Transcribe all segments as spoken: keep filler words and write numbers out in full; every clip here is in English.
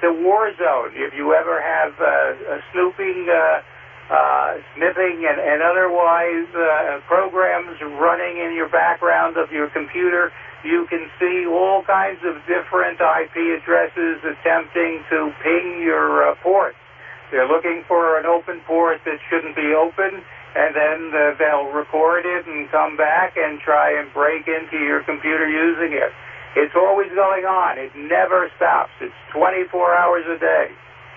a war zone. If you ever have uh, a snooping, uh, uh, sniffing, and, and otherwise uh, programs running in your background of your computer, you can see all kinds of different I P addresses attempting to ping your uh, ports. They're looking for an open port that shouldn't be open, and then uh, they'll record it and come back and try and break into your computer using it. It's always going on. It never stops. It's twenty-four hours a day.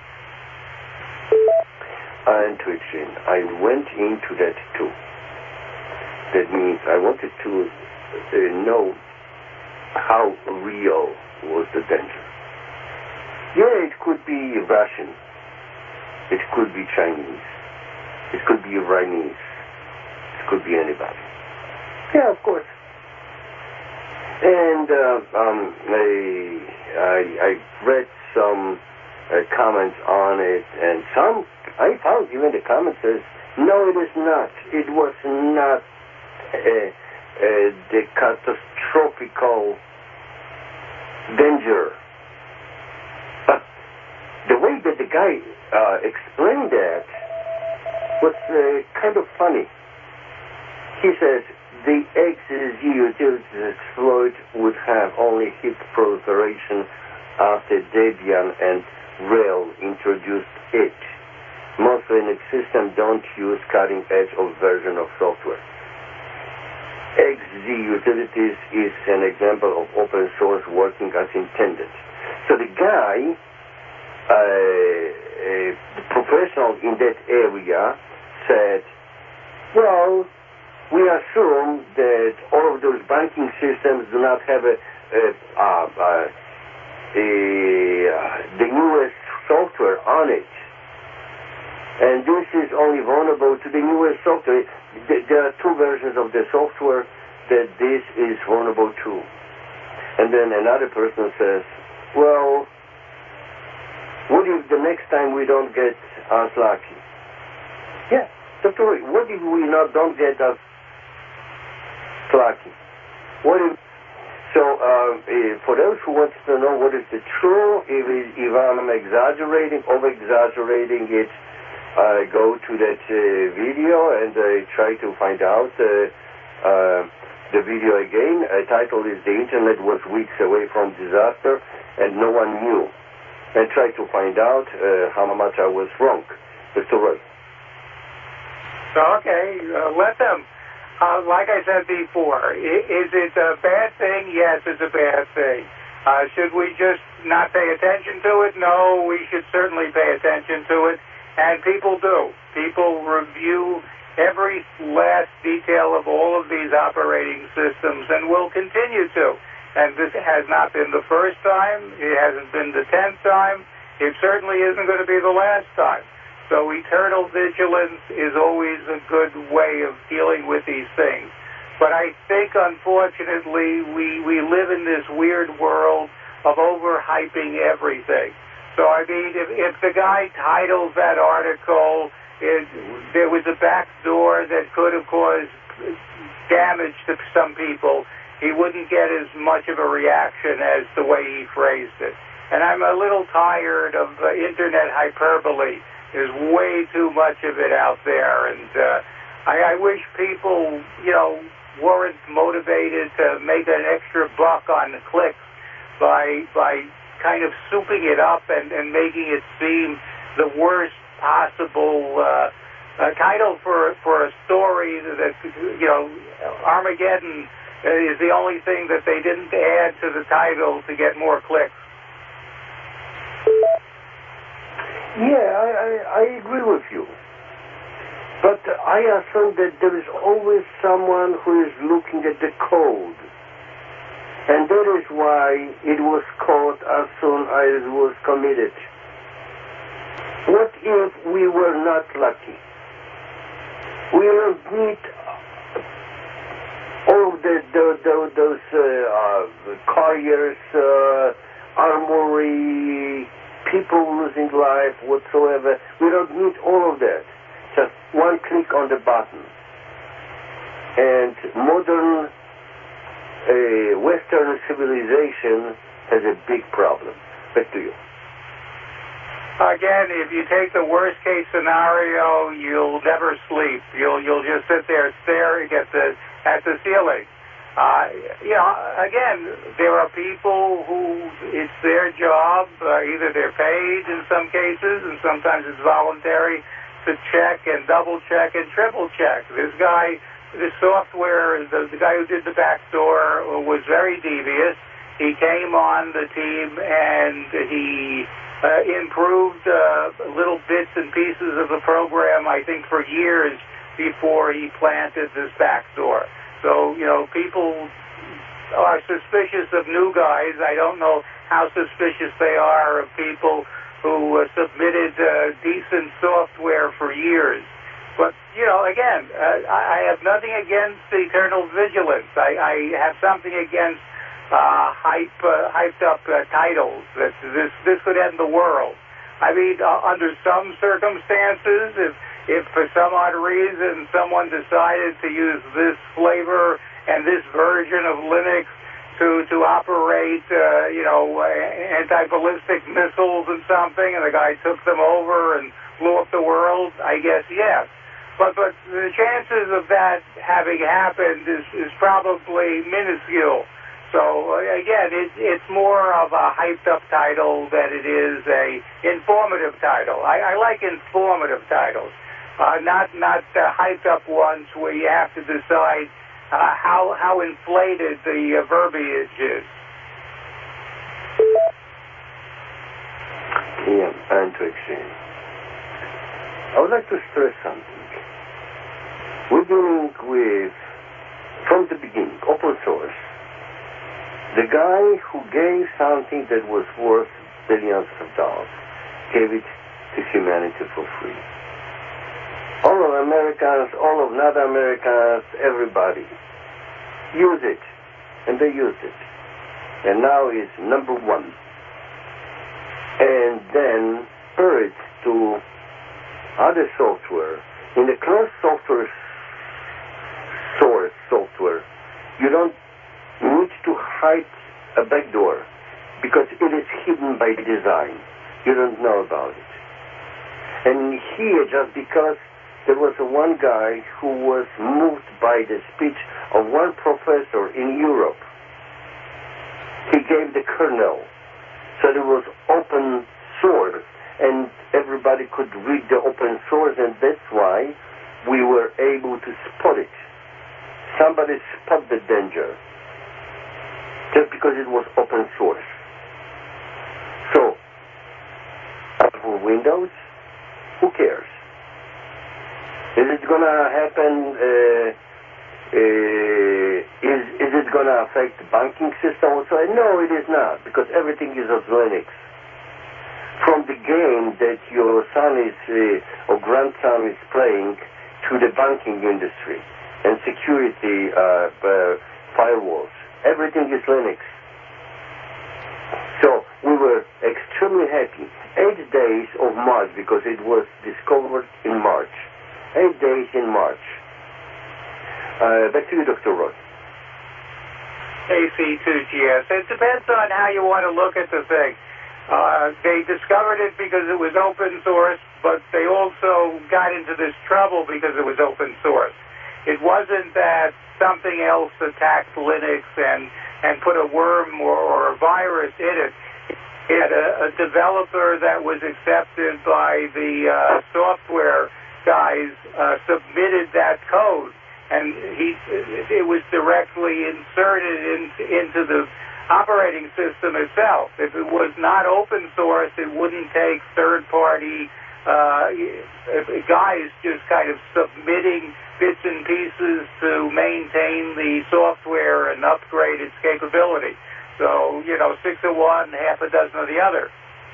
And Twitchin, I went into that too. That means I wanted to uh, know how real was the danger. Yeah, it could be Russian. It could be Chinese. It could be Iranians. It could be anybody. Yeah, of course. And uh, um, I, I, I read some uh, comments on it, and some, I found even the comment says, no, it is not. It was not uh, uh, the catastrophical danger. But the way that the guy uh, explained that was uh, kind of funny. He says, the X Z utilities exploit would have only hit proliferation after Debian and Rail introduced it. Most Linux systems don't use cutting edge of version of software. X Z utilities is an example of open source working as intended. So the guy, uh, a professional in that area, said, well, we assume that all of those banking systems do not have a, a, uh, uh, a uh, the newest software on it. And this is only vulnerable to the newest software. There are two versions of the software that this is vulnerable to. And then another person says, well, what if the next time we don't get us lucky? Yeah, Doctor Roy, what if we not don't get us lucky? What if, so uh, for those who want to know what is the true, if, if I'm exaggerating, over-exaggerating it, I go to that uh, video and I try to find out uh, uh, the video again. The title is The Internet Was Weeks Away from Disaster and No One Knew. And try to find out uh, how much I was wrong. Mister Roy. So, okay, uh, let them. Uh, like I said before, is, is it a bad thing? Yes, it's a bad thing. Uh, should we just not pay attention to it? No, we should certainly pay attention to it. And people do. People review every last detail of all of these operating systems and will continue to. And this has not been the first time. It hasn't been the tenth time. It certainly isn't going to be the last time. So eternal vigilance is always a good way of dealing with these things. But I think, unfortunately, we, we live in this weird world of overhyping everything. So, I mean, if, if the guy titles that article, it, there was a back door that could have caused damage to some people, he wouldn't get as much of a reaction as the way he phrased it. And I'm a little tired of uh, internet hyperbole. There's way too much of it out there, and uh, I, I wish people, you know, weren't motivated to make an extra buck on the clicks by by kind of souping it up and, and making it seem the worst possible uh, uh, title for for a story that, you know, Armageddon is the only thing that they didn't add to the title to get more clicks. Yeah, I, I, I agree with you. But I assume that there is always someone who is looking at the code. And that is why it was caught as soon as it was committed. What if we were not lucky? We don't need all of the, the, the, those uh, uh, carriers, uh, armory, people losing life, whatsoever. We don't need all of that. Just one click on the button. And modern uh, Western civilization has a big problem. Back to you. Again, if you take the worst case scenario, you'll never sleep. You'll you'll just sit there staring at the at the ceiling. Uh, you know, again, there are people who it's their job. Uh, either they're paid in some cases, and sometimes it's voluntary, to check and double check and triple check. This guy, the software, the, the guy who did the backdoor was very devious. He came on the team and he uh, improved uh, little bits and pieces of the program, I think, for years before he planted this backdoor. So, you know, people are suspicious of new guys. I don't know how suspicious they are of people who uh, submitted uh, decent software for years. But, you know, again, uh, I have nothing against eternal vigilance. I, I have something against uh, hype, uh, hyped up uh, titles that this this could end the world. I mean, uh, under some circumstances, if if for some odd reason someone decided to use this flavor and this version of Linux to to operate, uh, you know, anti-ballistic missiles and something, and the guy took them over and blew up the world, I guess yes. But but the chances of that having happened is is probably minuscule. So again, it, it's more of a hyped-up title than it is a informative title. I, I like informative titles, uh, not not uh, hyped-up ones where you have to decide uh, how how inflated the uh, verbiage is. Yeah, and to exchange. I would like to stress something. We're dealing with, from the beginning, open source. The guy who gave something that was worth billions of dollars gave it to humanity for free. All of Americans, all of not Americans, everybody use it, and they used it. And now it's number one. And then pair it to other software. In the closed software source software, you don't need to hide a backdoor because it is hidden by design. You don't know about it. And here, just because there was a one guy who was moved by the speech of one professor in Europe, he gave the kernel. So there was open source, and everybody could read the open source, and that's why we were able to spot it. Somebody spot the danger, just because it was open source. So, for Windows, who cares? Is it gonna happen? Uh, uh, is is it gonna affect the banking system also? No, it is not, because everything is of Linux. From the game that your son is uh, or grandson is playing to the banking industry and security uh, uh, firewalls. Everything is Linux. So we were extremely happy. Eight days of March, because it was discovered in March. Eight days in March. Uh, back to you, Doctor Roy. A C two G S. It depends on how you want to look at the thing. Uh, they discovered it because it was open source, but they also got into this trouble because it was open source. It wasn't that something else attacked Linux and, and put a worm or, or a virus in it. It had a, a developer that was accepted by the uh, software guys, uh, submitted that code, and he it was directly inserted in, into the operating system itself. If it was not open source, it wouldn't take third-party uh, guys just kind of submitting bits and pieces to maintain the software and upgrade its capability. So, you know, six of one, half a dozen of the other.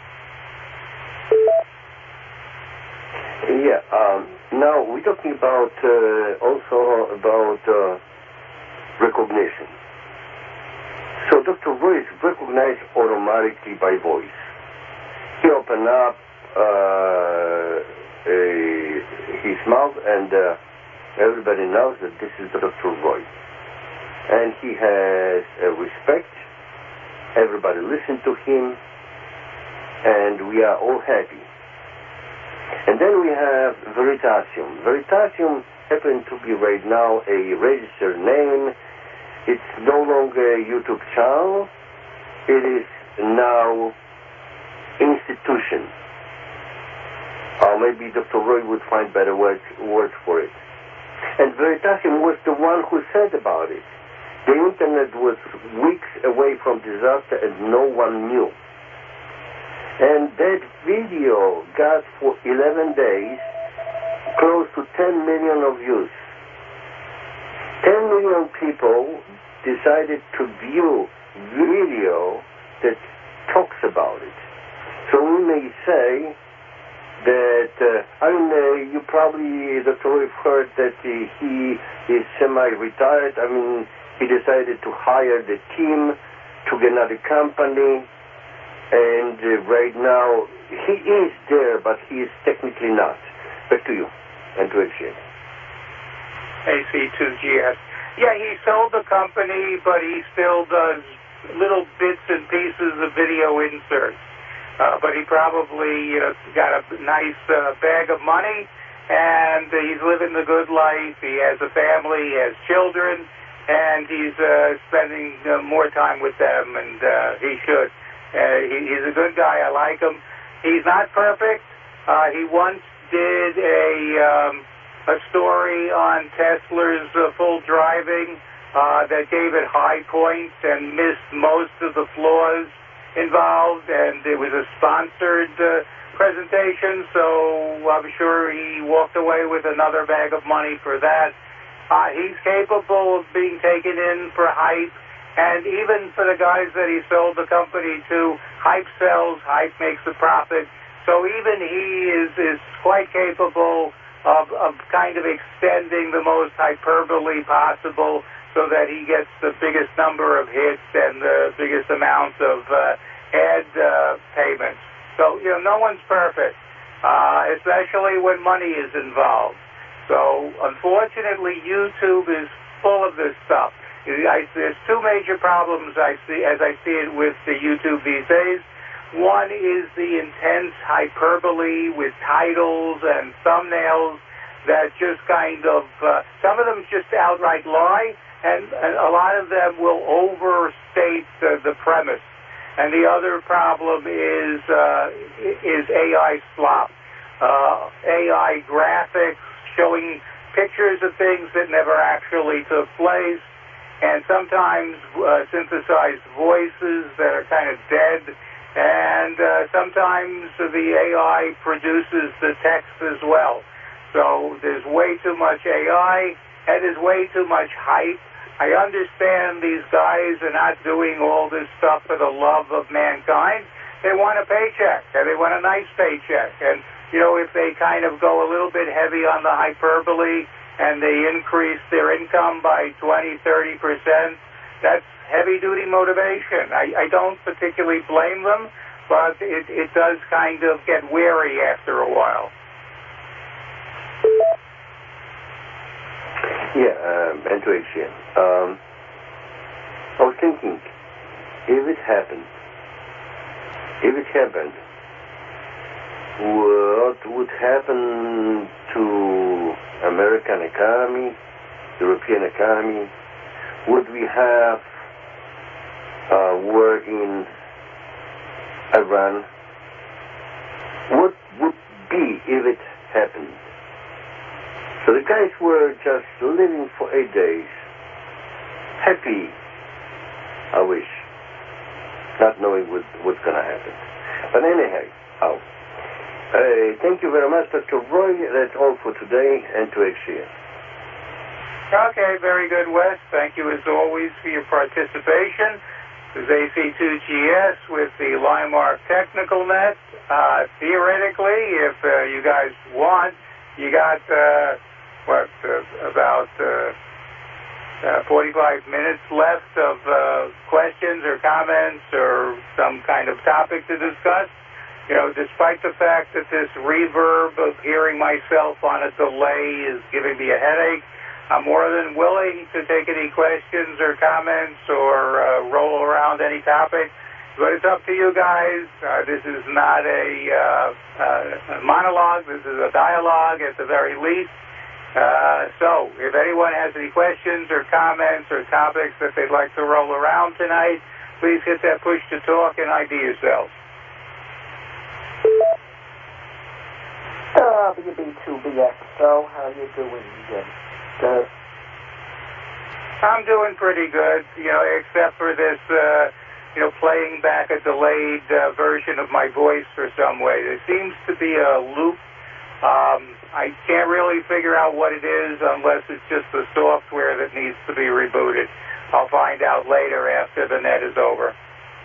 Yeah, um, now we're talking about uh, also about uh, recognition. So Doctor Roy is recognized automatically by voice. He opened up uh, a, his mouth, and uh, everybody knows that this is Doctor Roy. And he has uh, respect. Everybody listen to him, and we are all happy. And then we have Veritasium. Veritasium happens to be right now a registered name. It's no longer a YouTube channel. It is now institution. Or maybe Doctor Roy would find better words, words for it. And Veritasium was the one who said about it. The internet was weeks away from disaster and no one knew. And that video got for eleven days close to ten million of views. ten million people decided to view video that talks about it. So we may say that, uh, I mean, uh, you probably, Doctor Roy, heard that uh, he is semi-retired. I mean, he decided to hire the team to get another company, and uh, right now he is there, but he is technically not. Back to you, and to X G N. A C two G S. Yeah, he sold the company, but he still does little bits and pieces of video inserts. Uh, but he probably uh, got a nice uh, bag of money, and uh, he's living the good life. He has a family, he has children, and he's uh, spending uh, more time with them, and uh, he should. Uh, he, he's a good guy. I like him. He's not perfect. Uh, he once did a um, a story on Tesla's uh, full driving uh, that gave it high points and missed most of the flaws involved, and it was a sponsored uh, presentation, so I'm sure he walked away with another bag of money for that. Uh, he's capable of being taken in for hype, and even for the guys that he sold the company to, hype sells, hype makes a profit, so even he is, is quite capable of, of kind of extending the most hyperbole possible so that he gets the biggest number of hits and the biggest amount of uh, ad uh, payments. So, you know, no one's perfect, uh, especially when money is involved. So, unfortunately, YouTube is full of this stuff. I, there's two major problems I see as I see it with the YouTube these days. One is the intense hyperbole with titles and thumbnails that just kind of, uh, some of them just outright lie, and, and a lot of them will overstate the, the premise. And the other problem is uh, is A I slop, uh, A I graphics showing pictures of things that never actually took place, and sometimes uh, synthesized voices that are kind of dead, and uh, sometimes the A I produces the text as well. So there's way too much A I, and there's way too much hype. I understand these guys are not doing all this stuff for the love of mankind. They want a paycheck, and they want a nice paycheck. And, you know, if they kind of go a little bit heavy on the hyperbole and they increase their income by twenty, thirty percent, that's heavy-duty motivation. I, I don't particularly blame them, but it, it does kind of get weary after a while. Yeah, um, and to X G N. Um, I was thinking, if it happened, if it happened, what would happen to American economy, European economy? Would we have uh, war in Iran? What would be if it happened? So the guys were just living for eight days, happy, I wish, not knowing what, what's going to happen. But anyhow, oh, uh, thank you very much, Doctor Roy. That's all for today, and to X G N. Okay, very good, Wes. Thank you, as always, for your participation. This is A C two G S with the Limark Technical Net. Uh, theoretically, if uh, you guys want, you got... Uh, what, uh, about uh, uh, forty-five minutes left of uh, questions or comments or some kind of topic to discuss. You know, despite the fact that this reverb of hearing myself on a delay is giving me a headache, I'm more than willing to take any questions or comments or uh, roll around any topic. But it's up to you guys. Uh, this is not a, uh, uh, a monologue. This is a dialogue at the very least. Uh, so if anyone has any questions or comments or topics that they'd like to roll around tonight, please hit that push to talk and I D yourselves. W B two B X O, how you doing? Good. Good. I'm doing pretty good, you know, except for this, uh, you know, playing back a delayed uh, version of my voice for some way. There seems to be a loop. Um, I can't really figure out what it is unless it's just the software that needs to be rebooted. I'll find out later after the net is over.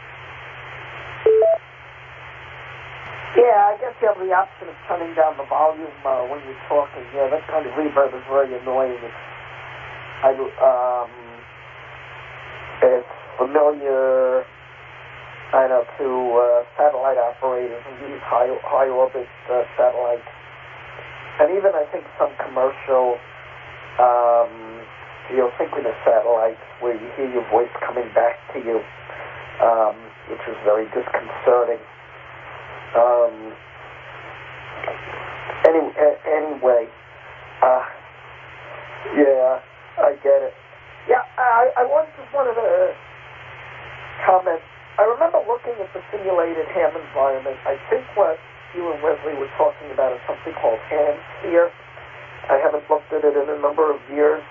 Yeah, I guess you have the option of turning down the volume uh, when you're talking. Yeah, that kind of reverb is very annoying. It's, I, um, it's familiar, I know, to uh, satellite operators and these high, high orbit uh, satellites. And even, I think, some commercial um, geosynchronous satellites where you hear your voice coming back to you, um, which is very disconcerting. Um, any, a- anyway, uh, yeah, I get it. Yeah, I, I want, just wanted to comment. I remember looking at the simulated ham environment. I think what you and Wesley were talking about is something called HamSphere. I haven't looked at it in a number of years,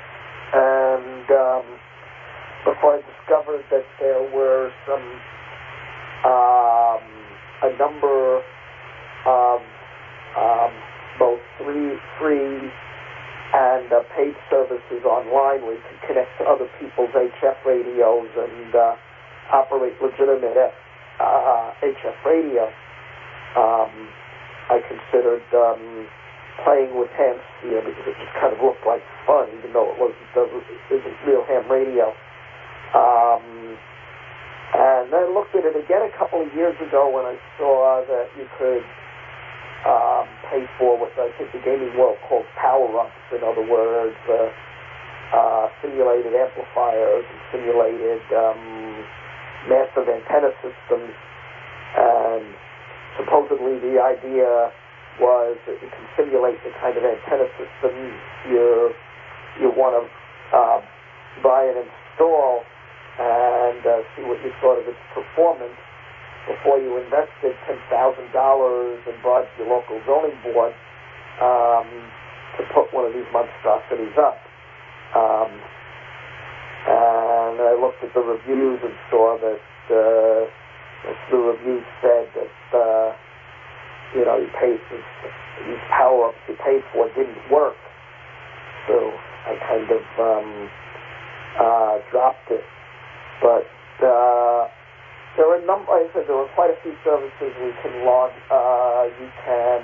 and um, before I discovered that there were some um, a number of um, both free, free and uh, paid services online where you can connect to other people's H F radios and uh, operate legitimate uh, H F radio. Um, I considered um, playing with HamSphere because it just kind of looked like fun, even though it wasn't, it isn't real ham radio. Um, and I looked at it again a couple of years ago when I saw that you could um, pay for what I think the gaming world calls power-ups. In other words, uh, uh, simulated amplifiers and simulated um, massive antenna systems, and supposedly the idea was that you can simulate the kind of antenna system you you want to uh, buy and install, and uh, see what you thought of its performance before you invested ten thousand dollars and bribed your local zoning board um, to put one of these monstrosities up. Um, and I looked at the reviews and saw that uh, the reviews said that, uh, you know, you paid, these power-ups you paid for didn't work. So I kind of um, uh, dropped it. But uh, there are a number, like I said, there are quite a few services we can log. Uh, you can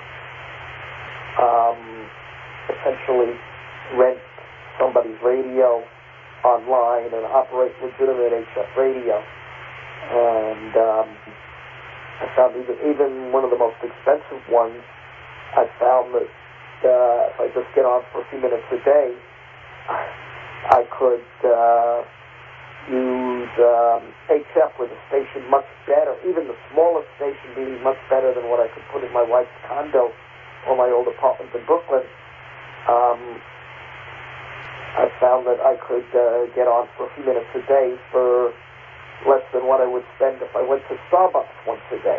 um, essentially rent somebody's radio online and operate legitimate H F radio. And um, I found even, even one of the most expensive ones, I found that uh, if I just get on for a few minutes a day, I could uh, use um, H F with a station much better, even the smallest station being much better than what I could put in my wife's condo or my old apartment in Brooklyn. Um, I found that I could uh, get on for a few minutes a day for less than what I would spend if I went to Starbucks once a day.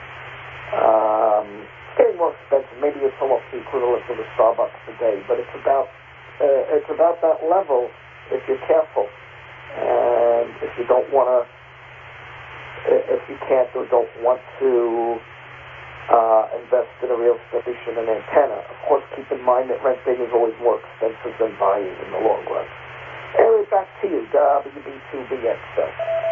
Um, it's getting more expensive. Maybe it's almost the equivalent of a Starbucks a day, but it's about uh, it's about that level if you're careful. And if you don't want to, if you can't or don't want to uh, invest in a real station and antenna, of course, keep in mind that renting is always more expensive than buying in the long run. Anyway, back to you, W B two B X O.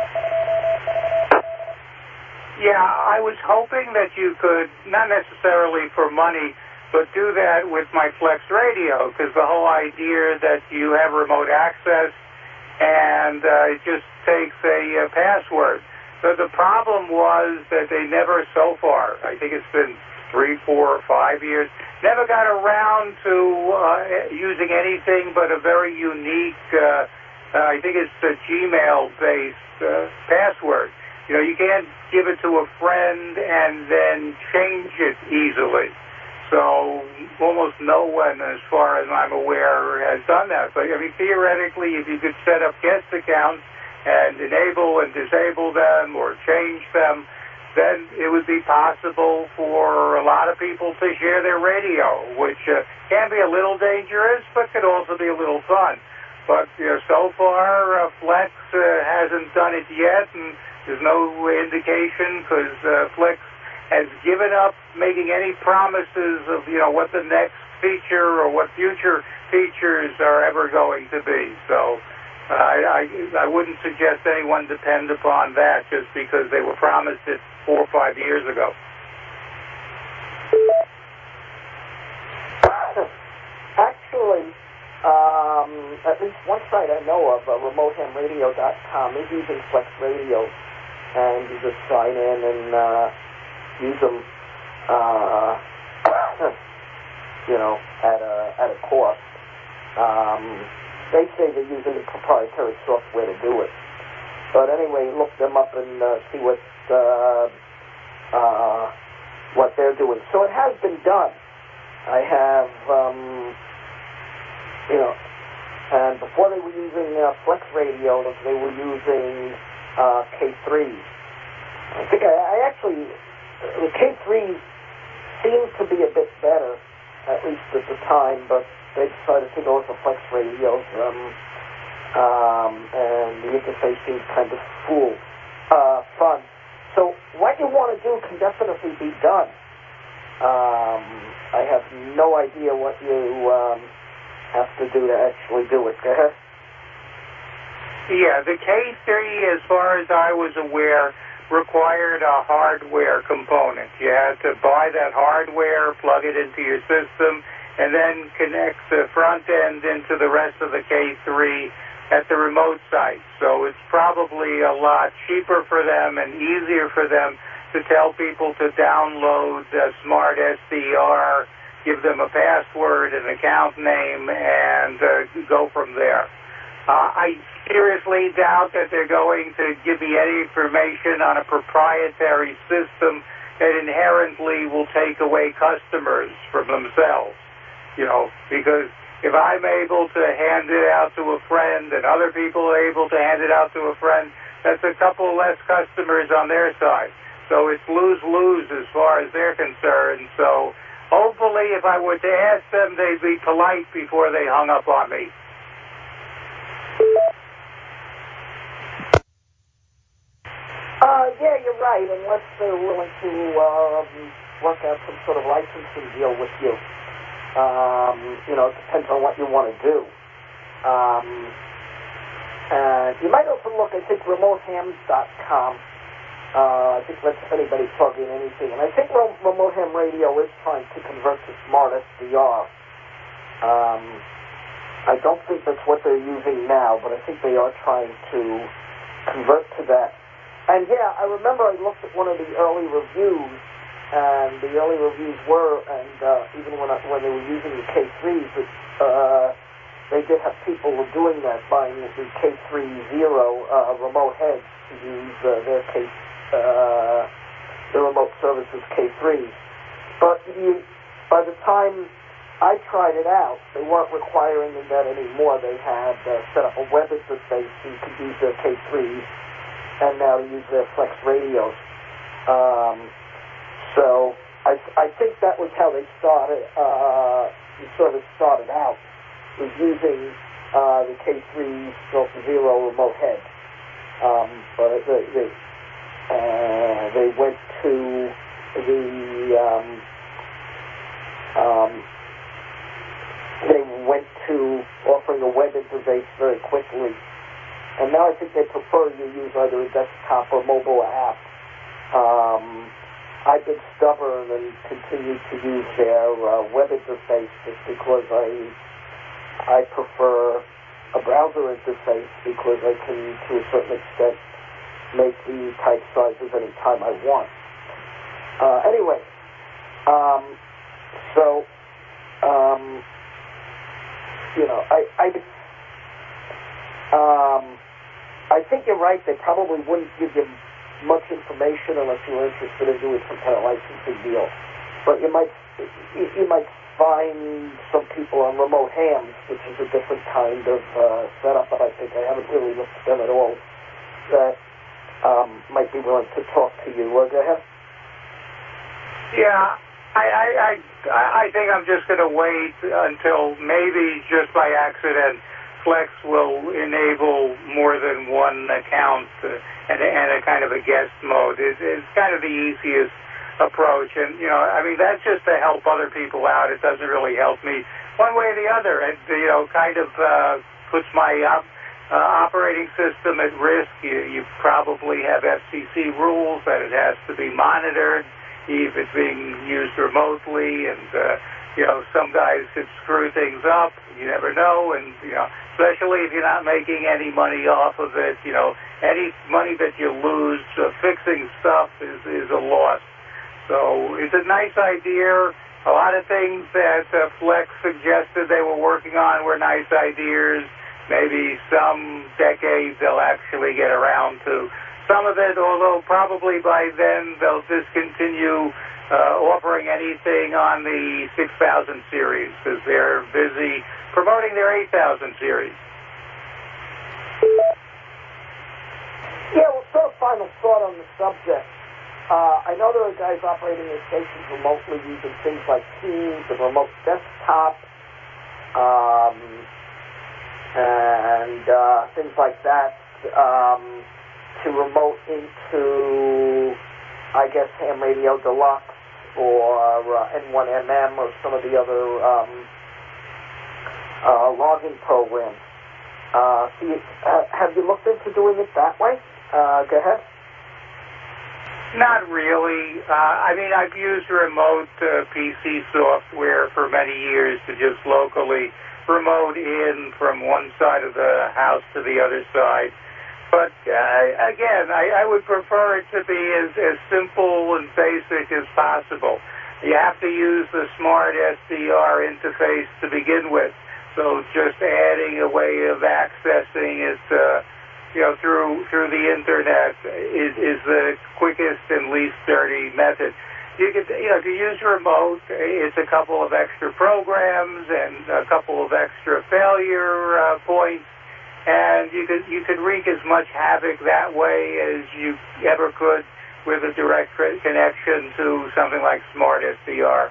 Yeah, I was hoping that you could, not necessarily for money, but do that with my Flex radio, because the whole idea that you have remote access and uh, it just takes a uh, password. So the problem was that they never so far, I think it's been three, four, or five years, never got around to uh, using anything but a very unique, uh, uh, I think it's a Gmail-based uh, password. you know, you can't give it to a friend and then change it easily. So almost no one, as far as I'm aware, has done that. But, I mean, theoretically, if you could set up guest accounts and enable and disable them or change them, then it would be possible for a lot of people to share their radio, which uh, can be a little dangerous, but could also be a little fun. But, you know, so far, uh, Flex uh, hasn't done it yet, and there's no indication because uh, Flex has given up making any promises of, you know, what the next feature or what future features are ever going to be. So uh, I, I, I wouldn't suggest anyone depend upon that just because they were promised it four or five years ago. Actually, um, at least one site I know of, uh, remote ham radio dot com, is using Flex Radio, and you just sign in and uh, use them, uh, you know, at a at a cost. Um, they say they're using the proprietary software to do it. But anyway, look them up and uh, see what uh, uh, what they're doing. So it has been done. I have, um, you know, and before they were using uh, Flex Radio, they were using uh, K three. I think I, I actually. The K three seemed to be a bit better, at least at the time, but they decided to go with the Flex radios, um, um, and the interface seemed kind of cool, uh, fun. So what you want to do can definitely be done. Um, I have no idea what you um, have to do to actually do it. Go ahead. Yeah, the K three, as far as I was aware, required a hardware component. You had to buy that hardware, plug it into your system, and then connect the front end into the rest of the K three at the remote site. So it's probably a lot cheaper for them and easier for them to tell people to download a Smart S D R, give them a password, an account name, and uh, go from there. Uh, I seriously doubt that they're going to give me any information on a proprietary system that inherently will take away customers from themselves. You know, because if I'm able to hand it out to a friend and other people are able to hand it out to a friend, that's a couple less customers on their side. So it's lose-lose as far as they're concerned. So hopefully if I were to ask them, they'd be polite before they hung up on me. Uh, yeah, you're right, unless they're willing to um, work out some sort of licensing deal with you. Um, you know, it depends on what you want to do. Um, and you might also look, I think, remote hams dot com. Uh, I think lets anybody plug in anything. And I think Remote Ham Radio is trying to convert to Smart S D R. Um, I don't think that's what they're using now, but I think they are trying to convert to that. And yeah, I remember I looked at one of the early reviews, and the early reviews were, and uh, even when I, when they were using the K threes, it, uh, they did have people who were doing that, buying the K three zero uh, remote heads to use uh, their K, uh, the remote services K threes. But you, by the time I tried it out, they weren't requiring that anymore. They had uh, set up a web interface so you could use their K threes, and now use their Flex radios. Um, so I, I think that was how they started, uh, sort of started out, was using uh, the K three stroke zero remote head. Um, but they, they, uh, they went to the, um, um, they went to offering a web interface very quickly. And now I think they prefer you use either a desktop or mobile app. Um, I've been stubborn and continue to use their uh, web interface just because I I prefer a browser interface because I can, to a certain extent, make the type sizes anytime I want. Uh, anyway, um, so, um, you know, I, I, um, I think you're right. They probably wouldn't give you much information unless you were interested in doing some kind of licensing deal. But you might you, you might find some people on remote hams, which is a different kind of uh, setup, but I think I haven't really looked at them at all, that um, might be willing to talk to you. Uh, go ahead. Yeah, I, I, I, I think I'm just going to wait until maybe just by accident Flex will enable more than one account uh, and, and a kind of a guest mode. It, it's kind of the easiest approach, and you know, I mean, that's just to help other people out. It doesn't really help me one way or the other. It, you know, kind of uh, puts my op- uh, operating system at risk. You, you probably have F C C rules that it has to be monitored if it's being used remotely, and uh, you know, some guys could screw things up. You never know, and you know, especially if you're not making any money off of it. You know, any money that you lose uh, fixing stuff is is a loss. So it's a nice idea. A lot of things that uh, Flex suggested they were working on were nice ideas. Maybe some decades they'll actually get around to some of it, although probably by then they'll discontinue uh, offering anything on the six thousand series because they're busy promoting their eight thousand series. Yeah, well, sort of final thought on the subject. Uh, I know there are guys operating their stations remotely using things like Teams and remote desktop, um, and uh, things like that um, to remote into, I guess, Ham Radio Deluxe or uh, N one M M or some of the other um, uh, logging programs. Uh, so you, uh, have you looked into doing it that way? Uh, go ahead. Not really. Uh, I mean, I've used remote uh, P C software for many years to just locally remote in from one side of the house to the other side. But uh, again, I, I would prefer it to be as, as simple and basic as possible. You have to use the smart S D R interface to begin with. So just adding a way of accessing it uh, you know, through through the internet is, is the quickest and least dirty method. You could, you know, to use remote, it's a couple of extra programs and a couple of extra failure uh, points, and you could you could wreak as much havoc that way as you ever could with a direct connection to something like Smart S D R.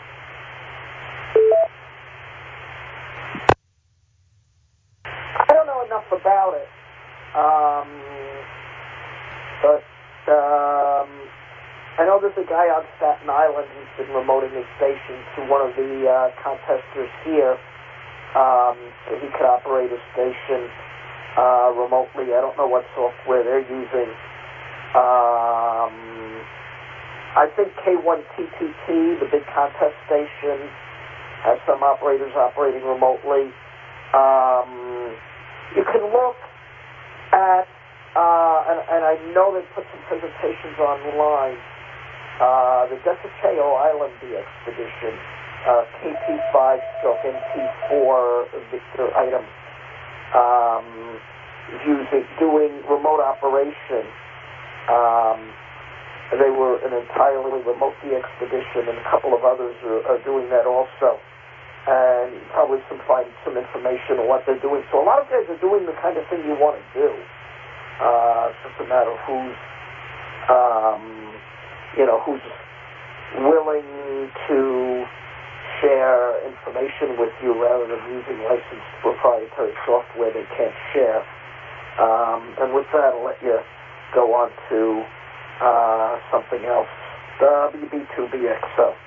I don't know enough about it. Um, but um, I know there's a guy on Staten Island who's been remoting his station to one of the uh, contesters here, um, so he could operate his station uh, remotely. I don't know what software they're using. Um, I think K one T T T, the big contest station, has some operators operating remotely. Um, you can look at, uh, and, and I know they put some presentations online, uh, the Desecheo Island expedition, uh, K P five stroke N T four Victor item, um, using, doing remote operation. Um, they were an entirely remote expedition, and a couple of others are, are doing that also. And probably some find some information on what they're doing. So a lot of guys are doing the kind of thing you want to do. Uh, it's just a matter of who's, um, you know, who's willing to share information with you rather than using licensed proprietary software they can't share. Um, and with that, I'll let you go on to uh, something else. W B two B X O.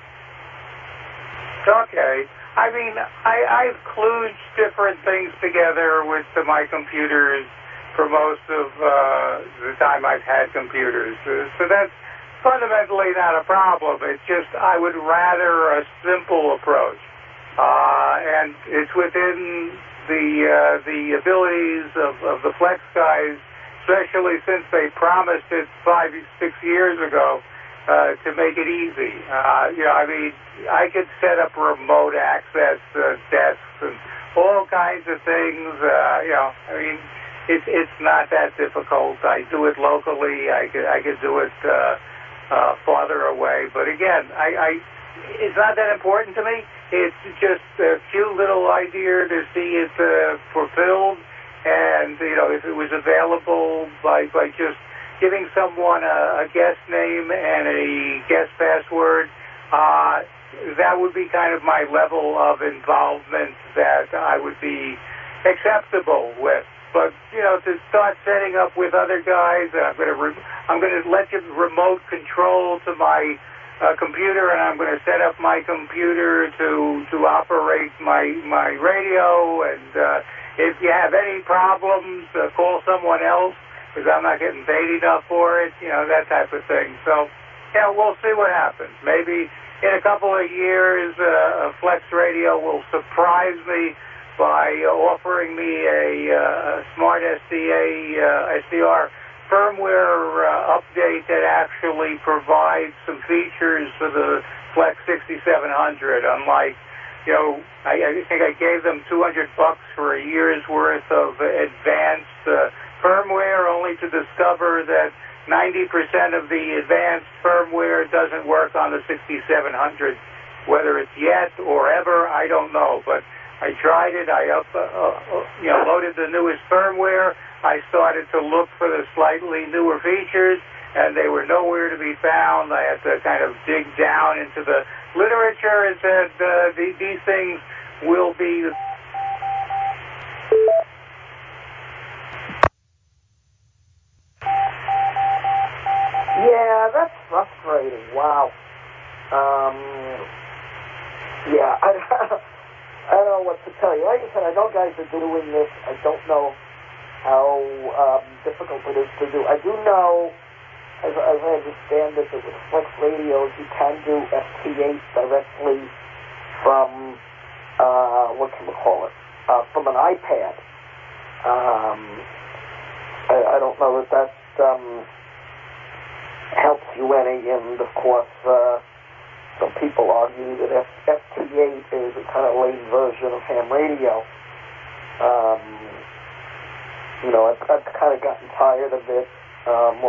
Okay. I mean, I, I've kludged different things together with uh, my computers for most of uh, the time I've had computers. Uh, so that's fundamentally not a problem. It's just I would rather a simple approach. Uh, and it's within the uh, the abilities of, of the Flex guys, especially since they promised it five, six years ago, Uh, to make it easy. Uh, you know, I mean, I could set up remote access uh, desks and all kinds of things. Uh, you know, I mean, it's it's not that difficult. I do it locally. I could I could do it uh, uh, farther away. But again, I, I it's not that important to me. It's just a cute little idea to see it uh, fulfilled, and you know, if it was available by by just giving someone a, a guest name and a guest password, uh, that would be kind of my level of involvement that I would be acceptable with. But you know, to start setting up with other guys, and I'm going to re- I'm going to let you remote control to my uh, computer, and I'm going to set up my computer to to operate my my radio. And uh, if you have any problems, uh, call someone else because I'm not getting paid enough for it. You know, that type of thing. So, yeah, we'll see what happens. Maybe in a couple of years, uh, Flex Radio will surprise me by offering me a, uh, a smart S D A, uh, S D R firmware uh, update that actually provides some features for the Flex sixty-seven hundred. Unlike, you know, I, I think I gave them two hundred bucks for a year's worth of advanced uh, firmware, only to discover that ninety percent of the advanced firmware doesn't work on the sixty-seven hundred. Whether it's yet or ever, I don't know, but I tried it. I up, uh, uh, you know, loaded the newest firmware. I started to look for the slightly newer features, and they were nowhere to be found. I had to kind of dig down into the literature and said uh, the, these things will be. Yeah, that's frustrating. Wow. Um, yeah, I. I don't know what to tell you. Like I said, I know guys are doing this. I don't know how um, difficult it is to do. I do know, as, as I understand it, that with Flex radios, you can do F T eight directly from, uh, what can we call it, uh, from an iPad. Um, I, I don't know that that um, helps you any, and of course, uh, some people argue that F T eight is a kind of lame version of ham radio. Um, you know, I've, I've kind of gotten tired of it um,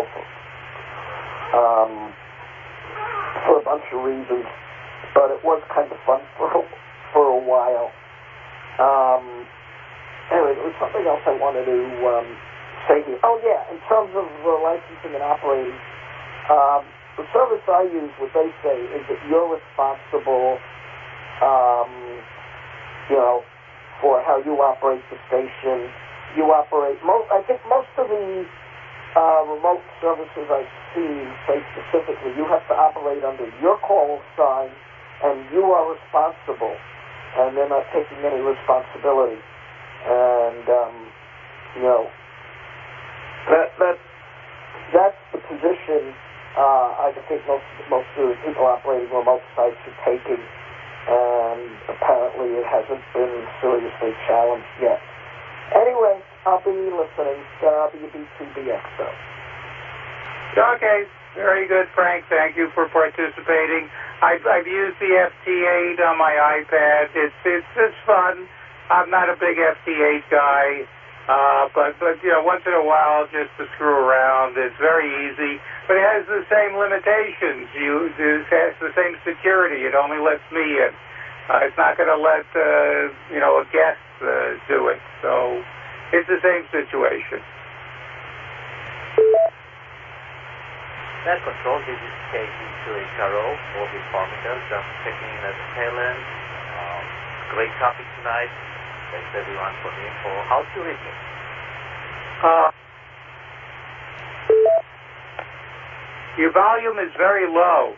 um, for a bunch of reasons, but it was kind of fun for a, for a while. Um, anyway, there was something else I wanted to um, say here. Oh, yeah, in terms of uh, licensing and operating, um, the service I use, what they say, is that you're responsible, um, you know, for how you operate the station. You operate, most, I think most of the uh, remote services I've seen say specifically, you have to operate under your call sign, and you are responsible, and they're not taking any responsibility. And, um, you know, that, that, that's the position Uh, I think most most of the people operating remote sites are taking, and apparently it hasn't been seriously challenged yet. Anyway, I'll be listening to W B two B X O. Okay, very good, Frank. Thank you for participating. I've, I've used the F T eight on my iPad. It's it's it's fun. I'm not a big F T eight guy. Uh, but, but, you know, once in a while, just to screw around, it's very easy. But it has the same limitations. You, it has the same security. It only lets me in. Uh, it's not going to let, uh, you know, a guest uh, do it. So it's the same situation. Net control, this is K E two H R O, Orbit Farmington. Just checking in at the tail end. Um, great topic tonight. Thanks everyone for the info. How to read me? Uh, your volume is very low.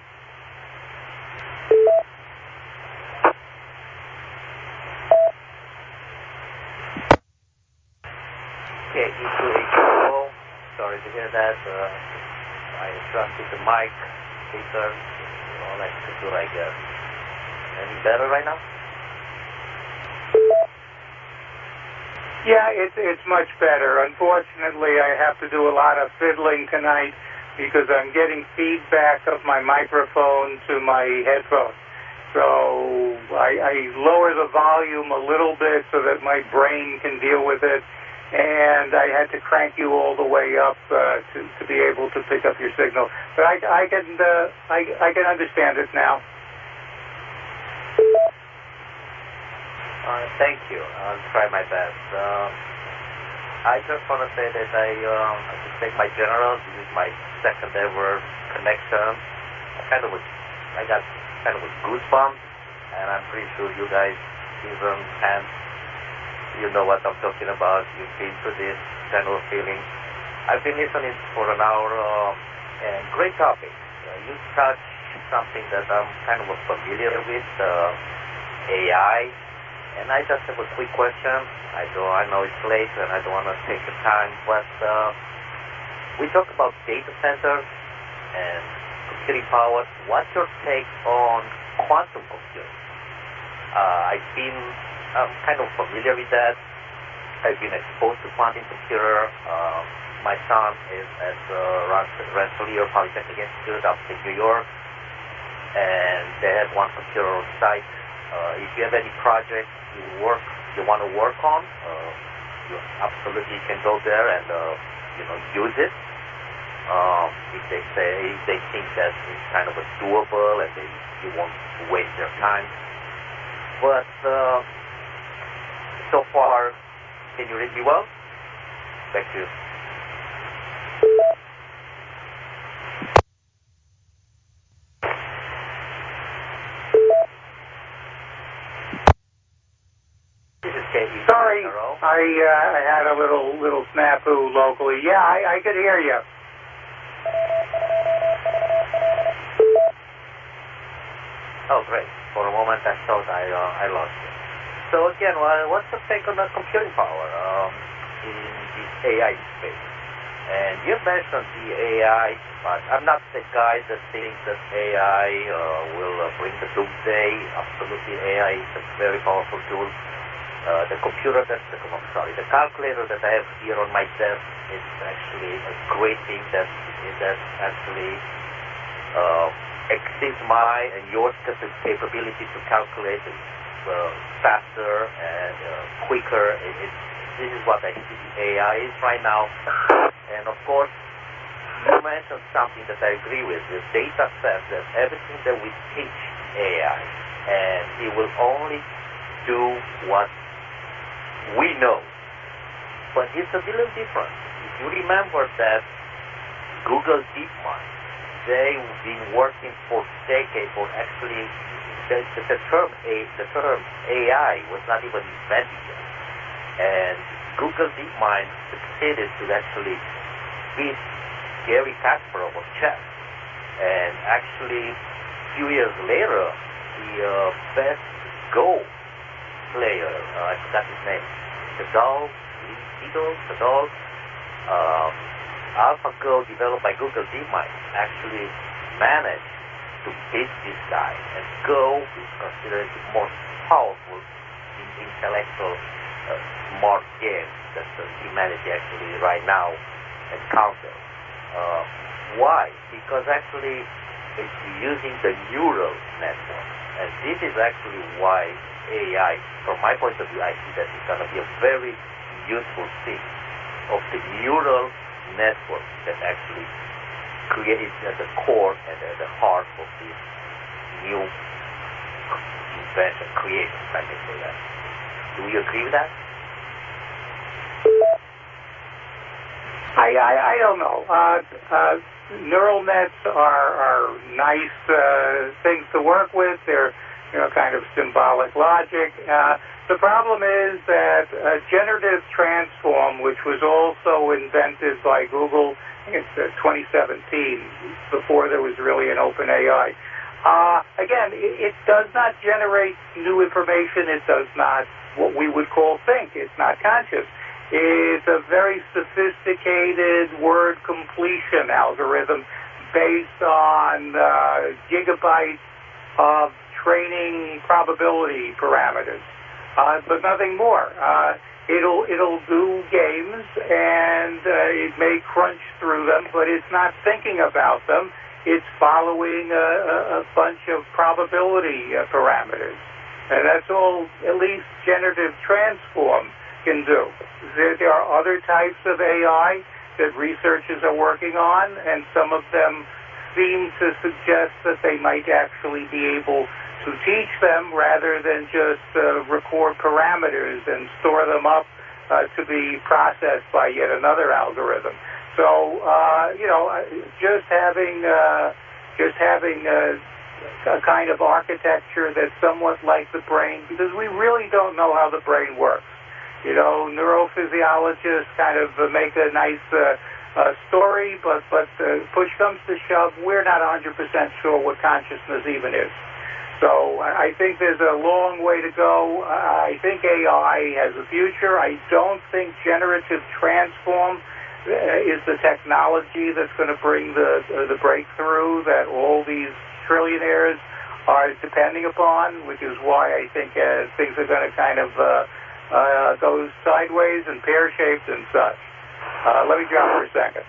K E two H R O, sorry to hear that. Uh, I adjusted the mic, speaker, all that to do, I guess. Any better right now? Yeah, it's it's much better. Unfortunately, I have to do a lot of fiddling tonight because I'm getting feedback of my microphone to my headphones. So I, I lower the volume a little bit so that my brain can deal with it, and I had to crank you all the way up uh, to to be able to pick up your signal. But I, I can uh, I, I can understand it now. Uh, thank you. I'll try my best. Um, I just want to say that I, um, I just take my general. This is my second ever connection. I kind of was, I got kind of a goosebumps, and I'm pretty sure you guys, even and you know what I'm talking about. You've been through this kind of feeling. I've been listening for an hour, uh, and great topic. Uh, you touched something that I'm kind of familiar with, uh, A I. And I just have a quick question. I do I know it's late and I don't want to take your time, but uh, we talk about data centers and computing power. What's your take on quantum computing? Uh, I've been I'm kind of familiar with that. I've been exposed to quantum computer. Uh, my son is at uh, Rensselaer Polytechnic Institute up in New York, and they have one computer on site. Uh, if you have any project you work, you want to work on, uh, you absolutely can go there and uh, you know use it. Um, if they say if they think that it's kind of a doable and they you won't waste their time. But uh, so far, can you read me well? Back to you. Sorry, I uh, I had a little little snafu locally. Yeah, I, I could hear you. Oh, great. For a moment, I thought I uh, I lost you. So again, well, what's the take on the computing power um, in this A I space? And you mentioned the A I, but I'm not the guy that thinks that A I uh, will uh, bring the doomsday. Absolutely, A I is a very powerful tool. Uh, the computer that, the, I'm sorry, the calculator that I have here on my desk is actually a great thing that that actually uh, exceeds my and your capability to calculate. It's uh, faster and uh, quicker. It, it, this is what I see A I is right now. And of course, you mentioned something that I agree with. The data says that everything that we teach A I, and it will only do what we know, but it's a little different. If you remember that Google DeepMind, they've been working for decades for actually the, the term a the term A I was not even invented yet, and Google DeepMind succeeded to actually beat Gary Kasparov on chess, and actually a few years later, the uh, best Go player, uh, I forgot his name, Cadol, Cadol, Cadol, um, AlphaGo developed by Google DeepMind actually managed to beat this guy, and Go is considered the most powerful in intellectual uh, smart game that uh, humanity actually right now encounters. Uh, why? Because actually it's using the neural network, and this is actually why A I, from my point of view, I see that it's going to be a very useful thing of the neural network that actually creates at the core and at the heart of this new invention, creation, if I may say that. Do you agree with that? I I, I don't know. Uh, uh, neural nets are are nice uh, things to work with. They're you know, kind of symbolic logic. Uh, the problem is that uh, generative transform, which was also invented by Google, I think it's uh, twenty seventeen, before there was really an open A I. Uh, again, it, it does not generate new information. It does not what we would call think. It's not conscious. It's a very sophisticated word completion algorithm based on uh, gigabytes of training probability parameters, uh, but nothing more. Uh, it'll it'll do games and uh, it may crunch through them, but it's not thinking about them. It's following a, a bunch of probability uh, parameters, and that's all. At least generative transform can do. There, there are other types of A I that researchers are working on, and some of them seem to suggest that they might actually be able to teach them rather than just uh, record parameters and store them up uh, to be processed by yet another algorithm. So, uh, you know, just having uh, just having uh, a kind of architecture that's somewhat like the brain, because we really don't know how the brain works. You know, neurophysiologists kind of uh, make a nice uh, uh, story, but but uh, push comes to shove, we're not one hundred percent sure what consciousness even is. So I think there's a long way to go. I think A I has a future. I don't think generative transform uh, is the technology that's going to bring the uh, the breakthrough that all these trillionaires are depending upon, which is why I think uh, things are going to kind of uh, uh, go sideways and pear-shaped and such. Uh, let me drop for a second.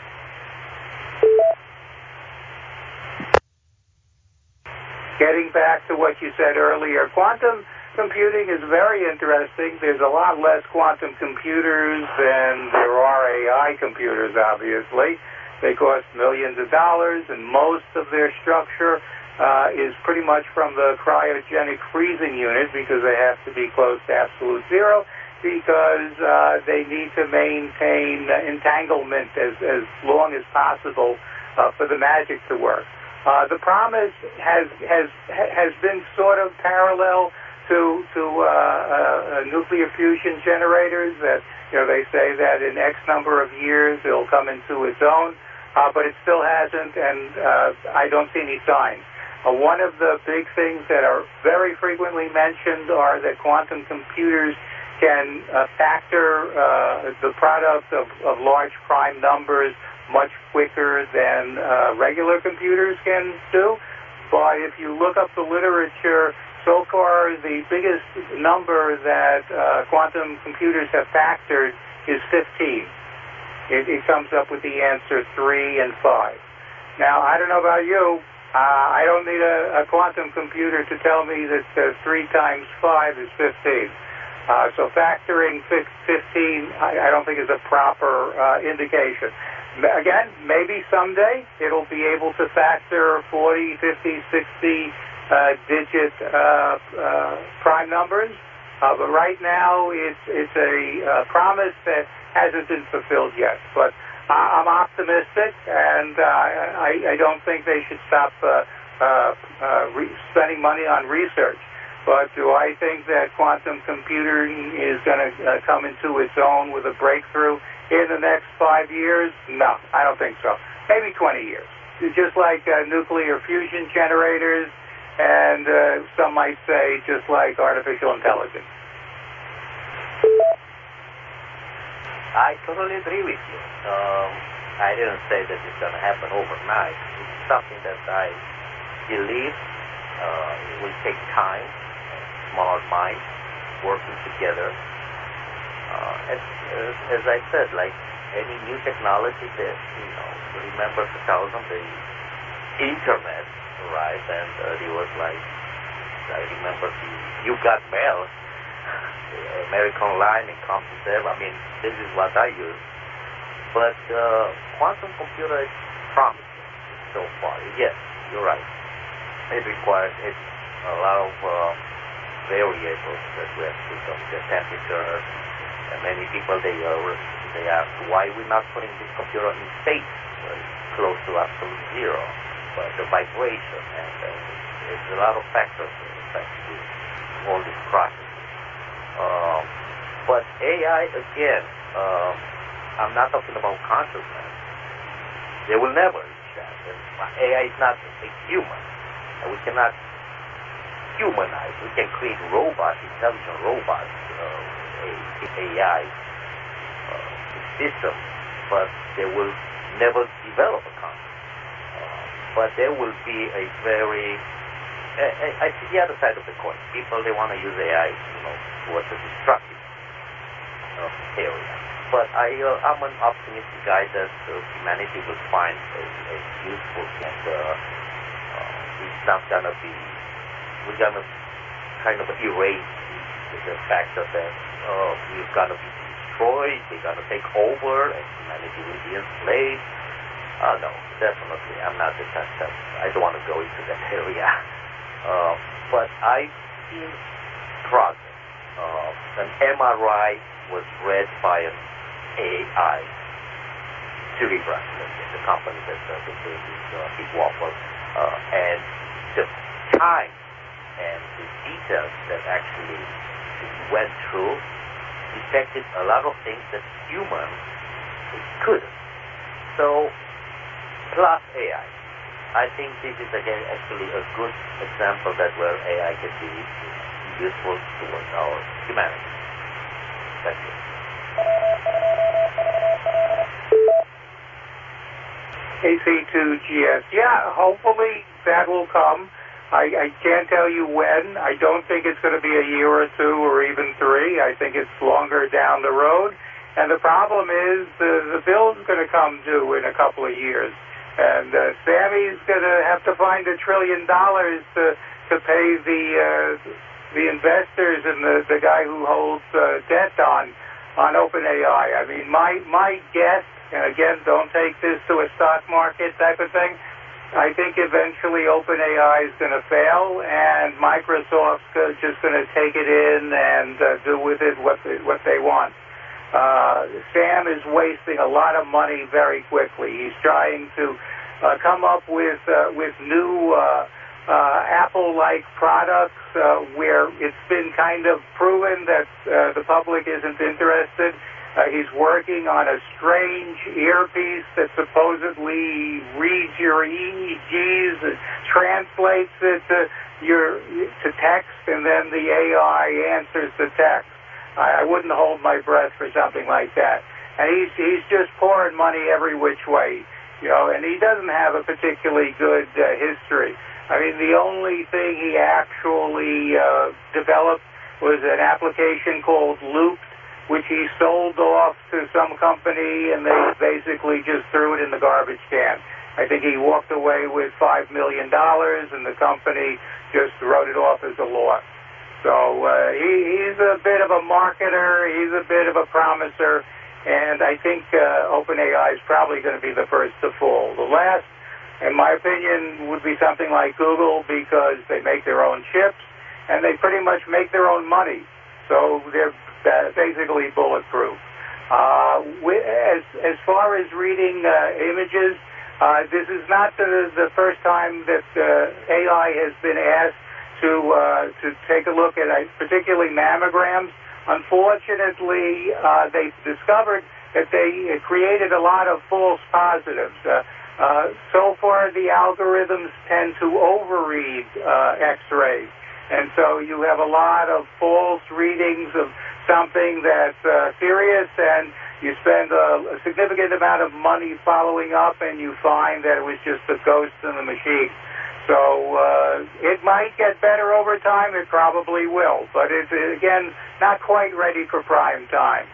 Getting back to what you said earlier, quantum computing is very interesting. There's a lot less quantum computers than there are A I computers, obviously. They cost millions of dollars, and most of their structure uh, is pretty much from the cryogenic freezing unit, because they have to be close to absolute zero, because uh, they need to maintain uh, entanglement as, as long as possible uh, for the magic to work. Uh, the promise has has has been sort of parallel to to uh, uh, nuclear fusion generators. That, you know, they say that in X number of years it'll come into its own, uh, but it still hasn't, and uh, I don't see any signs. Uh, one of the big things that are very frequently mentioned are that quantum computers can uh, factor uh, the product of, of large prime numbers much quicker than uh, regular computers can do. But if you look up the literature, so far the biggest number that uh, quantum computers have factored is fifteen. It, it comes up with the answer three and five. Now, I don't know about you. Uh, I don't need a, a quantum computer to tell me that uh, three times five is fifteen. Uh, so factoring fifteen, I, I don't think is a proper uh, indication. Again, maybe someday it'll be able to factor forty, fifty, sixty uh, digit uh, uh, prime numbers, uh, but right now it's, it's a uh, promise that hasn't been fulfilled yet. But uh, I'm optimistic, and uh, I, I don't think they should stop uh, uh, uh, re- spending money on research. But do I think that quantum computing is going to uh, come into its own with a breakthrough in the next five years? No, I don't think so. Maybe twenty years. Just like uh, nuclear fusion generators, and uh, some might say just like artificial intelligence. I totally agree with you. Um, I didn't say that it's going to happen overnight. It's something that I believe uh, it will take time, smart minds working together. Uh, as, as, as I said, like any new technology that, you know, remember two thousand, the internet arrived, and uh, it was like, I remember the You Got Mail, the American Online and CompuServe. I mean, this is what I use. But uh, quantum computer is promising so far. Yes, you're right. It requires it, a lot of uh, variables that we have to do, the temperature. And many people, they uh, they ask, why we're not putting this computer in space, well, close to absolute zero, but the vibration, and uh, there's a lot of factors that affect this, all this process. Um, but A I, again, um, I'm not talking about consciousness. They will never reach that. A I is not a human, and we cannot humanize. We can create robots, intelligent robots, uh, A I uh, system, but they will never develop a conscience. Uh, but there will be a very, I, I see the other side of the coin. People, they want to use A I, you know, towards a destructive uh, area. But I, uh, I'm an optimistic guy that uh, humanity will find a, a useful, and uh, uh, it's not gonna be, we're gonna kind of erase the, the fact that uh, we're going to be destroyed, they're going to take over, and humanity will be enslaved. Uh, no, definitely, I'm not the type that, I don't want to go into that area. Uh, but I've seen progress. Uh, an M R I was read by an A I, Cerebras, the company that uh, that does this uh, big waffle, uh, and the time and the details that actually went through detected a lot of things that human couldn't. So, plus A I. I think this is again actually a good example that where A I can be useful towards our humanity. Thank you. A C two G S. Yeah, hopefully that will come. I, I can't tell you when. I don't think it's going to be a year or two or even three. I think it's longer down the road. And the problem is the, the bill's going to come due in a couple of years. And uh, Sammy's going to have to find a trillion dollars to, to pay the uh, the investors and the, the guy who holds uh, debt on on OpenAI. I mean, my my guess, and again, don't take this to a stock market type of thing, I think eventually OpenAI is going to fail, and Microsoft's just going to take it in and uh, do with it what they, what they want. Uh, Sam is wasting a lot of money very quickly. He's trying to uh, come up with uh, with new uh, uh, Apple-like products uh, where it's been kind of proven that uh, the public isn't interested. Uh, he's working on a strange earpiece that supposedly reads your E E Gs, and translates it to your to text, and then the A I answers the text. I, I wouldn't hold my breath for something like that. And he's he's just pouring money every which way, you know. And he doesn't have a particularly good uh, history. I mean, the only thing he actually uh, developed was an application called Loop, which he sold off to some company, and they basically just threw it in the garbage can. I think he walked away with five million dollars, and the company just wrote it off as a loss. So uh, he, he's a bit of a marketer, he's a bit of a promiser, and I think uh, OpenAI is probably going to be the first to fall. The last, in my opinion, would be something like Google, because they make their own chips, and they pretty much make their own money. So they're uh, basically bulletproof. Uh, as, as far as reading uh, images, uh, this is not the, the first time that uh, A I has been asked to uh, to take a look at uh, particularly mammograms. Unfortunately, uh, they discovered that they created a lot of false positives. Uh, uh, so far, the algorithms tend to overread uh, X-rays, and so you have a lot of false readings of something that's uh, serious, and you spend a, a significant amount of money following up, and you find that it was just a ghost in the machine. So uh, it might get better over time. It probably will. But it's, again, not quite ready for prime time.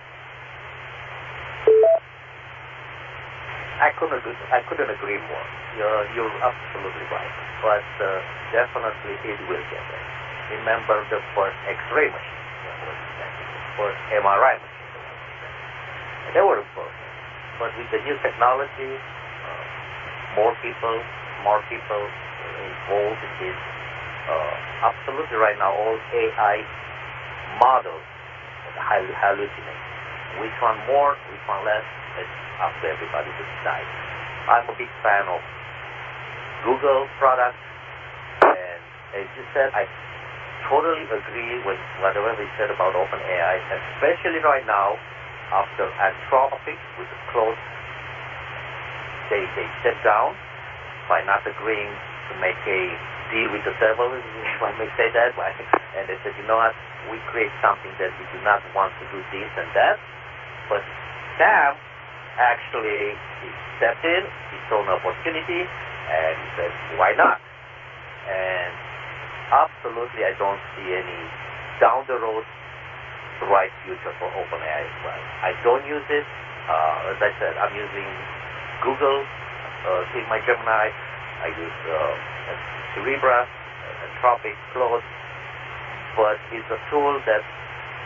I couldn't agree, I couldn't agree more. You're, you're absolutely right. But uh, definitely it will get there. Remember the first X-ray machine that was invented, the first M R I machine that was invented. And they were important. But with the new technology, uh, more people, more people, involved in this. Uh, absolutely right now, all A I models are highly hallucinate. Which one more, which one less, it's up to everybody to decide. I'm a big fan of Google products, and as you said, I totally agree with whatever we said about OpenAI, especially right now, after Anthropic with the close, they, they stepped down by not agreeing to make a deal with the devil, if I may say that. And they said, you know what, we create something that we do not want to do this and that. But Sam actually he stepped in, he saw an opportunity, and he said, why not? And absolutely, I don't see any down the road bright future for OpenAI as well. I don't use it. Uh, as I said, I'm using Google, uh, Sigma Gemini. I use uh, Cerebras, Anthropic, Claude, but it's a tool that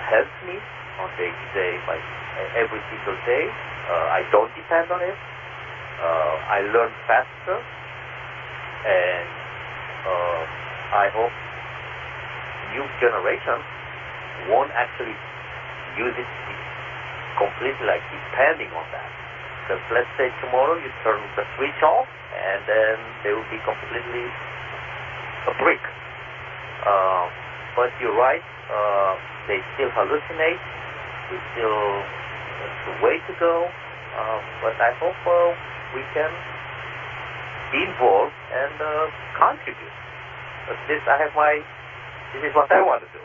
helps me on day-to-day, by every single day. Uh, I don't depend on it. Uh, I learn faster, and uh, I hope new generations won't actually use it completely, like depending on that. Because let's say tomorrow you turn the switch off, and then they will be completely a brick. Uh, but you're right, uh, they still hallucinate. We still, it's a way to go. Uh, but I hope uh, we can be involved and uh, contribute. But this, I have my, this is what I want to do.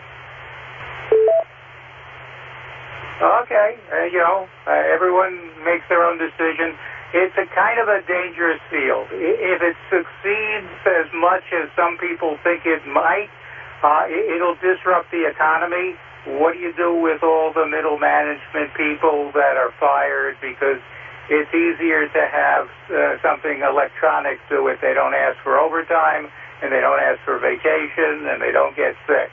Okay, uh, you know, uh, everyone makes their own decision. It's a kind of a dangerous field. I- If it succeeds as much as some people think it might, uh, it- it'll disrupt the economy. What do you do with all the middle management people that are fired? Because it's easier to have uh, something electronic do it. They don't ask for overtime, and they don't ask for vacation, and they don't get sick.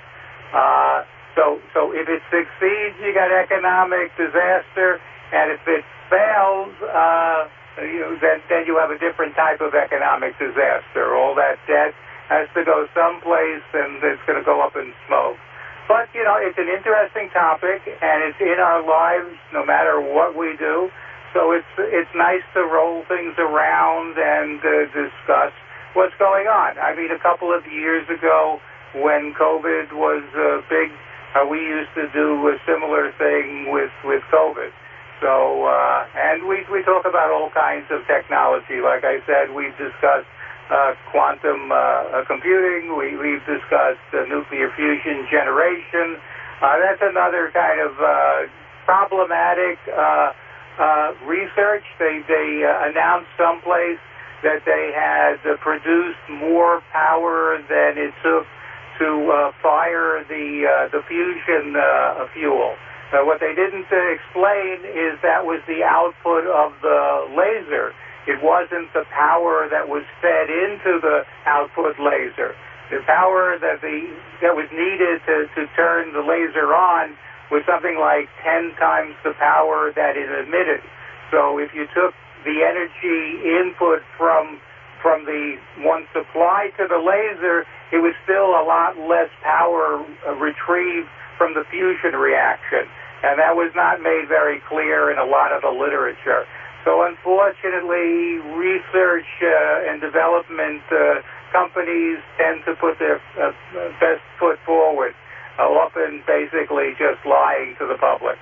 Uh, So, so if it succeeds, you got economic disaster, and if it fails, uh, you know, then, then you have a different type of economic disaster. All that debt has to go someplace, and it's going to go up in smoke. But, you know, it's an interesting topic, and it's in our lives no matter what we do. So it's it's nice to roll things around and uh, discuss what's going on. I mean, a couple of years ago, when COVID was uh, big, Uh, we used to do a similar thing with, with COVID. So, uh, and we, we talk about all kinds of technology. Like I said, we've discussed uh, quantum uh, computing. We, we've discussed uh, nuclear fusion generation. Uh, that's another kind of uh, problematic uh, uh, research. They, they uh, announced someplace that they had uh, produced more power than it took to uh, fire the uh, the fusion uh, fuel. Uh, what they didn't uh, explain is that was the output of the laser. It wasn't the power that was fed into the output laser. The power that the that was needed to, to turn the laser on was something like ten times the power that it emitted. So if you took the energy input from from the one supply to the laser, it was still a lot less power uh, retrieved from the fusion reaction. And that was not made very clear in a lot of the literature. So unfortunately, research uh, and development uh, companies tend to put their uh, best foot forward, uh, often basically just lying to the public.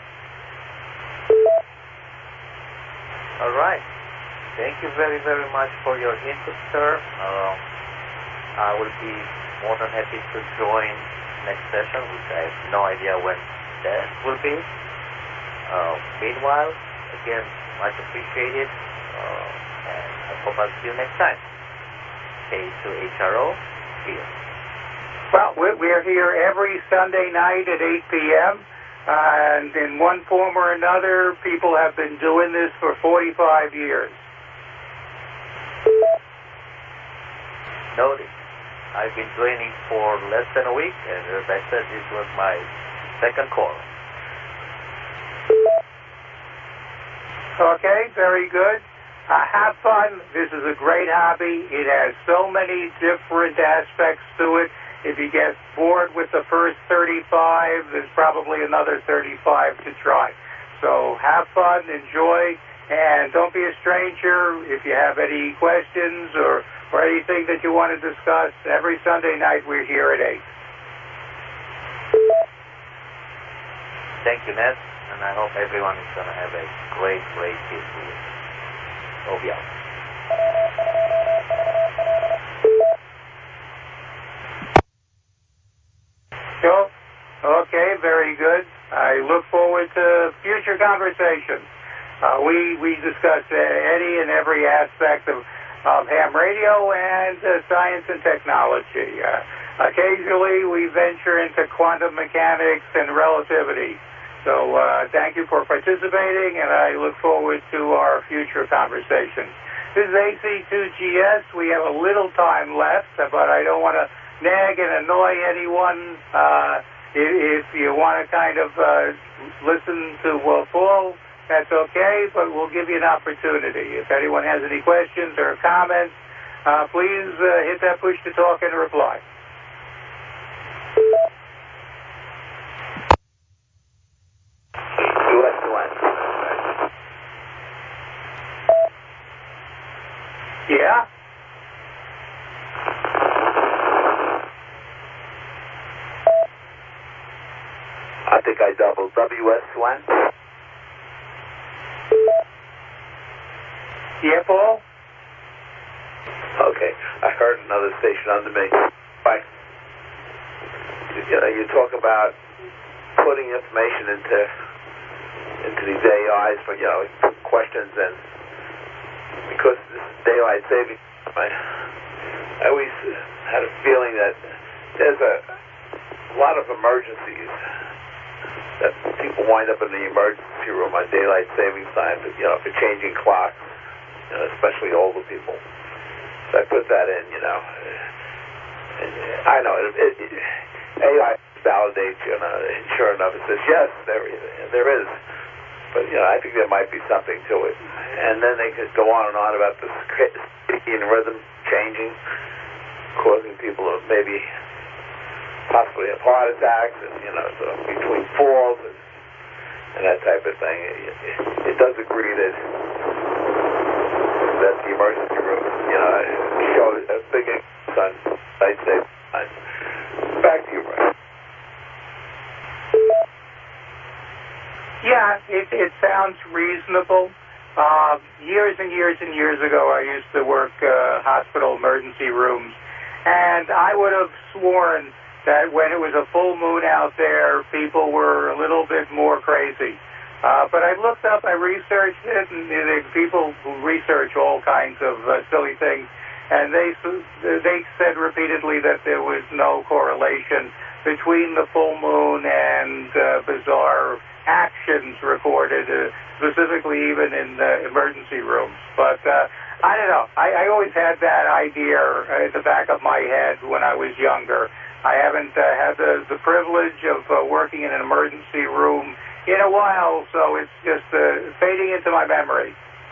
All right. Thank you very, very much for your input, sir. Um, I will be more than happy to join next session, which I have no idea when that will be. Uh, meanwhile, again, much appreciated, uh, and I hope I'll see you next time. K two H R O here. Well, we're here every Sunday night at eight p.m., uh, and in one form or another, people have been doing this for forty-five years. Noted. I've been joining for less than a week, and as I said, this was my second call. Okay, very good. Uh, have fun. This is a great hobby. It has so many different aspects to it. If you get bored with the first thirty-five, there's probably another thirty-five to try. So have fun, enjoy, and don't be a stranger. If you have any questions or, or anything that you want to discuss, every Sunday night we're here at eight. Thank you, Ned, and I hope everyone is going to have a great, great peaceful week. Over out. So, okay, very good. I look forward to future conversations. Uh, we we discuss uh, any and every aspect of, of ham radio and uh, science and technology. Uh, occasionally, we venture into quantum mechanics and relativity. So, uh, thank you for participating, and I look forward to our future conversations. This is A C two G S. We have a little time left, but I don't want to nag and annoy anyone. Uh, if, if you want to kind of uh, listen to uh, Paul, that's okay, but we'll give you an opportunity. If anyone has any questions or comments, uh, please uh, hit that push to talk and reply. Yeah? I think I doubled. W S one? Yeah, Paul? Okay. I heard another station under me. Bye. You know, you talk about putting information into into these A Is for, you know, questions, and because this is daylight saving, I, I always had a feeling that there's a, a lot of emergencies that people wind up in the emergency room on daylight savings time, you know, for changing clocks, you know, especially older people. So I put that in, you know. And I know it, it, it, A I validates you, know, and sure enough, it says yes, there there is. But, you know, I think there might be something to it. And then they could go on and on about the circadian rhythm changing, causing people to maybe possibly have heart attacks, and, you know, so between falls and, and that type of thing. It, it, it does agree that that the emergency room, you know, shows a big increase on night saving time. Back to you, Brian. Yeah, it, it sounds reasonable. Uh, years and years and years ago, I used to work uh, hospital emergency rooms, and I would have sworn that when it was a full moon out there, people were a little bit more crazy. Uh, but I looked up, I researched it, and uh, people who research all kinds of uh, silly things, and they they said repeatedly that there was no correlation between the full moon and uh, bizarre actions recorded, uh, specifically even in uh, emergency rooms. But uh, I don't know. I, I always had that idea at the back of my head when I was younger. I haven't uh, had the, the privilege of uh, working in an emergency room in a while, so it's just uh, fading into my memory.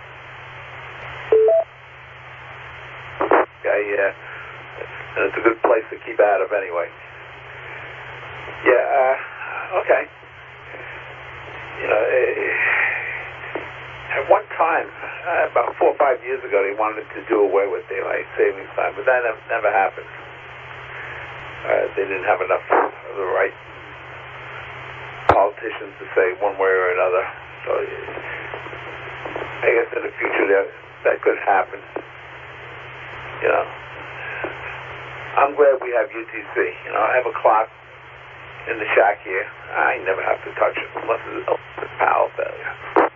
Yeah, yeah. It's a good place to keep out of anyway. Yeah, uh, okay. You know, at one time, uh, about four or five years ago, they wanted to do away with daylight savings time, but that never, never happened. Uh, they didn't have enough of the right politicians to say one way or another. So I guess in the future that, that could happen. You know, I'm glad we have U T C. You know, I have a clock in the shack here. I never have to touch it unless it's a power failure.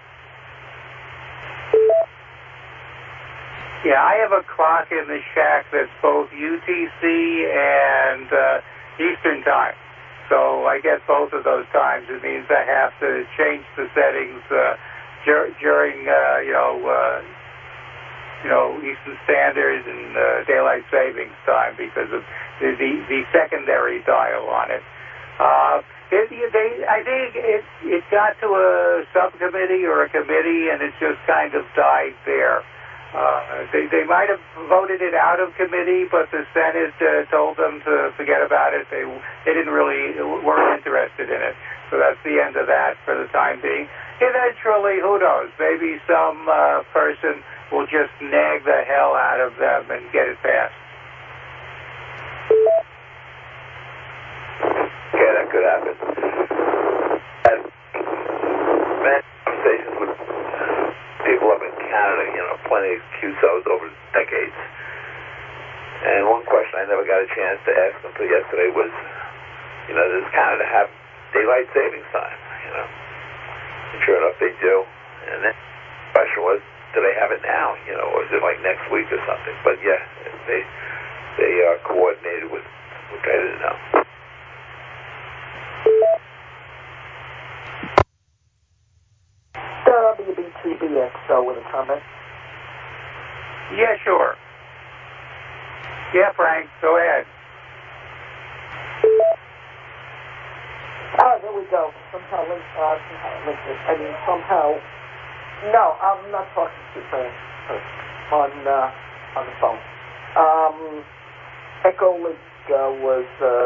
Yeah, I have a clock in the shack that's both U T C and uh, Eastern time. So I get both of those times. It means I have to change the settings uh, dur- during, uh, you know, uh, you know, Eastern Standard and uh, Daylight Savings Time because of the, the, the secondary dial on it. Uh, it, they, I think it, it got to a subcommittee or a committee, and it just kind of died there. Uh, they, they might have voted it out of committee, but the Senate uh, told them to forget about it. They, they didn't really, weren't interested in it. So that's the end of that for the time being. Eventually, who knows, maybe some uh, person will just nag the hell out of them and get it passed. Yeah, that could happen. And man, conversations with people up in Canada, you know, plenty of Q S Os over decades. And one question I never got a chance to ask until yesterday was, you know, does Canada have daylight savings time? You know, and sure enough, they do. And then the question was, do they have it now? You know, or is it like next week or something? But yeah, they they uh, coordinated with, which I didn't know. W B T B X O with a comment. Yeah, sure. Yeah, Frank, go ahead. go. Somehow, link, uh, somehow, link, I mean, somehow. No, I'm not talking to Fran on uh, on the phone. Um, Echo Link uh, was. Uh,